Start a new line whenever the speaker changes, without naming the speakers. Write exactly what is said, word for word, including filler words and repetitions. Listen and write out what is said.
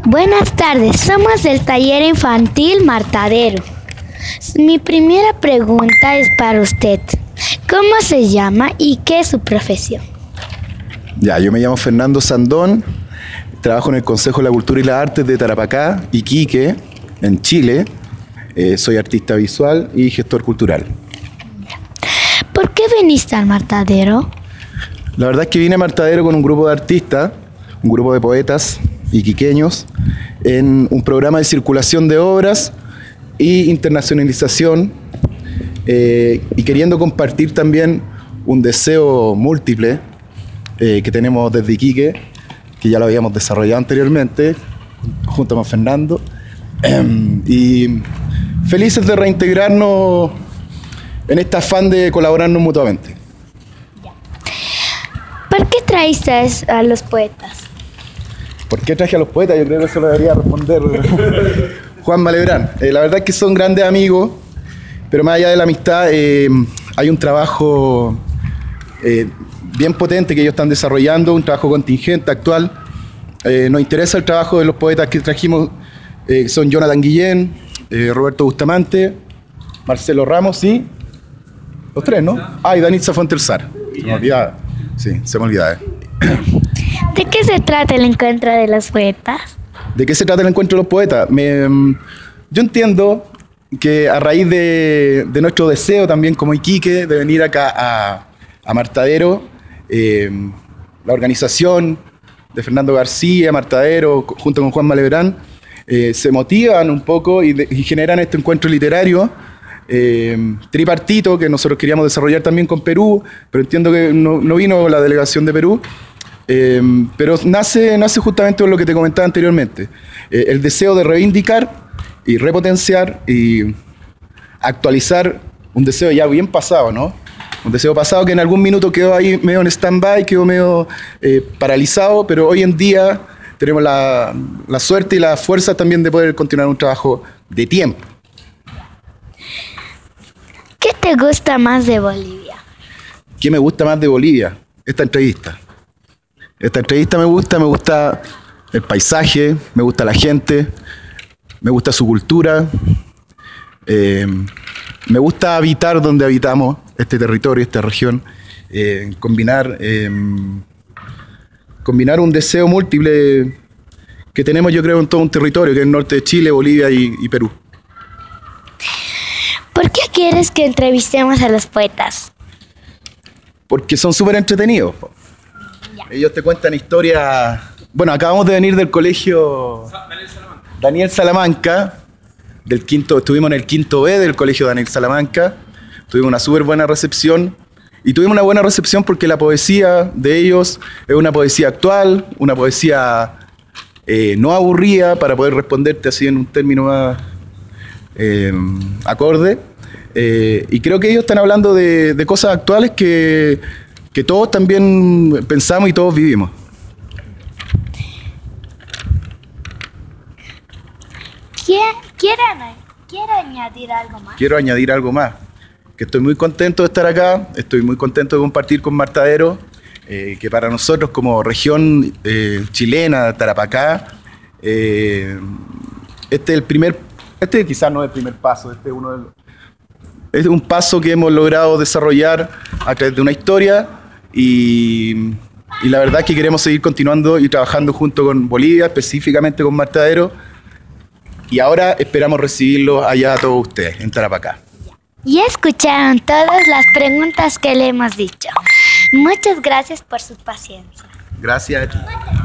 Buenas tardes, somos del taller infantil Martadero. Mi primera pregunta es para usted. ¿Cómo se llama y qué es su profesión?
Ya, yo me llamo Fernando Sandón, trabajo en el Consejo de la Cultura y las Artes de Tarapacá, Iquique, en Chile. Eh, soy artista visual y gestor cultural.
¿Por qué viniste al Martadero?
La verdad es que vine a Martadero con un grupo de artistas, un grupo de poetas iquiqueños, en un programa de circulación de obras y internacionalización, eh, y queriendo compartir también un deseo múltiple eh, que tenemos desde Iquique, que ya lo habíamos desarrollado anteriormente, junto con Fernando, y felices de reintegrarnos en este afán de colaborarnos mutuamente.
¿Por qué traíste a los poetas?
¿Por qué traje a los poetas? Yo creo que eso lo debería responder Juan Malebrán. Eh, la verdad es que son grandes amigos, pero más allá de la amistad, eh, hay un trabajo eh, bien potente que ellos están desarrollando, un trabajo contingente, actual. Eh, nos interesa el trabajo de los poetas que trajimos, eh, son Jonathan Guillén, eh, Roberto Bustamante, Marcelo Ramos y los tres, ¿no? Ah, y Danitza Fontelsar. Se me olvidaba. Sí, se me olvidaba.
¿De qué se trata el encuentro de los poetas?
¿De qué se trata el encuentro de los poetas? Me, yo entiendo que a raíz de, de nuestro deseo también como Iquique de venir acá a, a Martadero, eh, la organización de Fernando García, Martadero, junto con Juan Malebrán, eh, se motivan un poco y, de, y generan este encuentro literario eh, tripartito que nosotros queríamos desarrollar también con Perú, pero entiendo que no, no vino la delegación de Perú. Eh, pero nace, nace justamente por lo que te comentaba anteriormente, eh, el deseo de reivindicar y repotenciar y actualizar un deseo ya bien pasado, ¿no? Un deseo pasado que en algún minuto quedó ahí medio en stand-by, quedó medio eh, paralizado, pero hoy en día tenemos la, la suerte y la fuerza también de poder continuar un trabajo de tiempo.
¿Qué te gusta más de Bolivia?
¿Qué me gusta más de Bolivia? Esta entrevista. Esta entrevista me gusta, me gusta el paisaje, me gusta la gente, me gusta su cultura, eh, me gusta habitar donde habitamos, este territorio, esta región, eh, combinar, eh, combinar un deseo múltiple que tenemos, yo creo, en todo un territorio, que es el norte de Chile, Bolivia y, y Perú.
¿Por qué quieres que entrevistemos a los poetas?
Porque son súper entretenidos.
Ya.
Ellos te cuentan historias. Bueno, acabamos de venir del colegio
Daniel Salamanca.
Daniel Salamanca, del quinto, estuvimos en el quinto B del colegio Daniel Salamanca, tuvimos una súper buena recepción y tuvimos una buena recepción porque la poesía de ellos es una poesía actual, una poesía eh, no aburrida, para poder responderte así en un término más eh, acorde, eh, y creo que ellos están hablando de, de cosas actuales que, que todos también pensamos y todos vivimos.
¿Quiere, quiere añadir algo más?
Quiero añadir algo más, que estoy muy contento de estar acá, estoy muy contento de compartir con Martadero, eh, que para nosotros como región eh, chilena, Tarapacá, eh, este es el primer, este quizás no es el primer paso, este es uno de los, es un paso que hemos logrado desarrollar a través de una historia y, y la verdad es que queremos seguir continuando y trabajando junto con Bolivia, específicamente con Martadero, y ahora esperamos recibirlos allá a todos ustedes, en Tarapacá.
Ya escucharon todas las preguntas que le hemos dicho. Muchas gracias por su paciencia.
Gracias a ti.